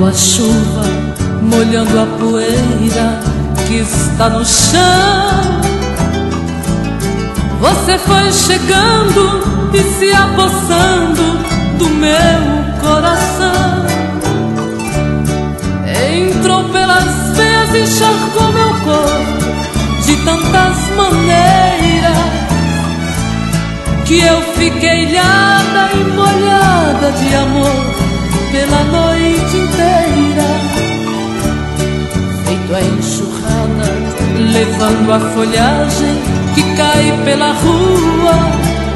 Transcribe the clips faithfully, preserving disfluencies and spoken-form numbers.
a chuva molhando a poeira que está no chão. Você foi chegando e se apossando do meu coração. Entrou pelas veias e encharcou meu corpo de tantas maneiras que eu fiquei ilhada e molhada de amor pela noite inteira. Feito a enxurrada, levando a folhagem que cai pela rua.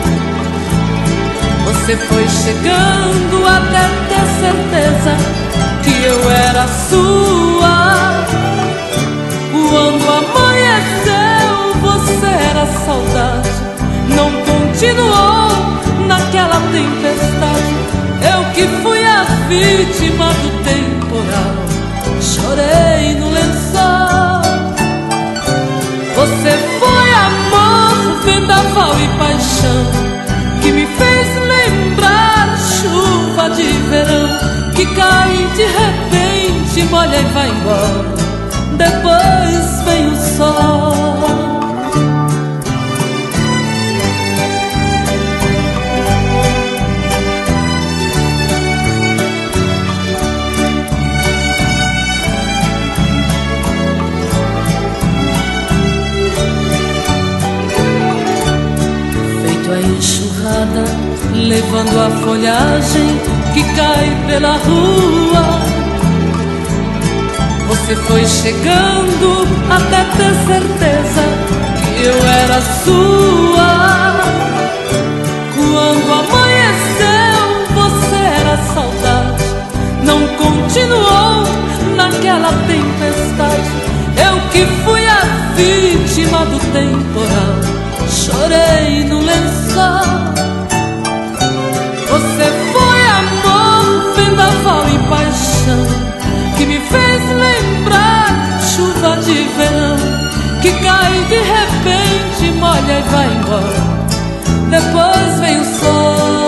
Você foi chegando até ter certeza que eu era sua. Quando amanheceu, você era saudade, não continuou naquela tempestade. Eu que fui a vítima do temporal, chorei no lençol. Você foi amor, vendaval e paixão, que me fez lembrar chuva de verão, que cai de repente, molha e vai embora, depois vem o sol. Enxurrada, levando a folhagem que cai pela rua. Você foi chegando até ter certeza que eu era sua. Quando amanheceu, você era saudade, não continuou naquela tempestade. Eu que fui a vítima do temporal, chorei no lençol. Você foi amor, vendaval e paixão, que me fez lembrar chuva de verão, que cai de repente, molha e vai embora, depois vem o sol.